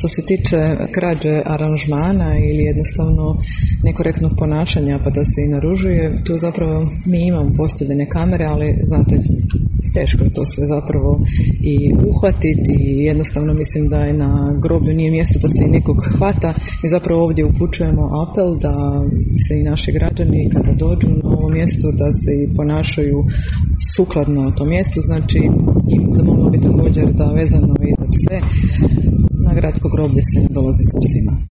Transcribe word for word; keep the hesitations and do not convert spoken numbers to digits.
što se tiče krađe aranžmana ili jednostavno nekorektnog ponašanja pa da se i naružuje, tu zapravo mi imamo postavljene kamere, ali znate, teško je to sve zapravo i uhvatiti i jednostavno mislim da je na groblju nije mjesto da se i nekog hvata. Mi zapravo ovdje upućujemo apel da se i naši građani kada dođu na ovo mjesto da se i ponašaju sukladno tom mjestu, znači i zamolila bi također da vezano i za pse, na gradsko groblje se ne dolazi sa psima.